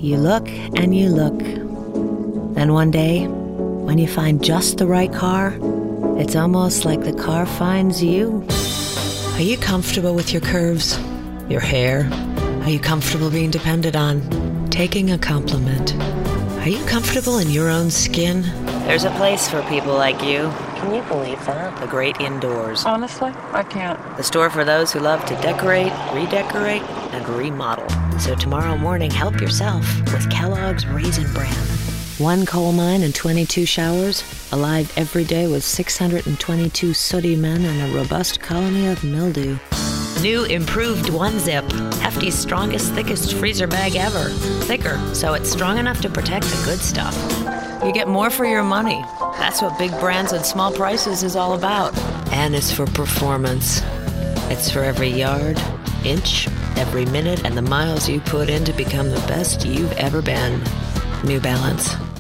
You look and you look. Then one day, when you find just the right car, it's almost like the car finds you. Are you comfortable with your curves? Your hair? Are you comfortable being depended on? Taking a compliment? Are you comfortable in your own skin? There's a place for people like you. Can you believe that? The Great Indoors. Honestly, I can't. The store for those who love to decorate, redecorate, and remodel. So tomorrow morning, help yourself with Kellogg's Raisin Bran. 1 coal mine and 22 showers, alive every day with 622 sooty men and a robust colony of mildew. New improved One Zip, Hefty's strongest, thickest freezer bag ever. Thicker, so it's strong enough to protect the good stuff. You get more for your money. That's what big brands and small prices is all about. And it's for performance. It's for every yard, inch, every minute, and the miles you put in to become the best you've ever been. New Balance.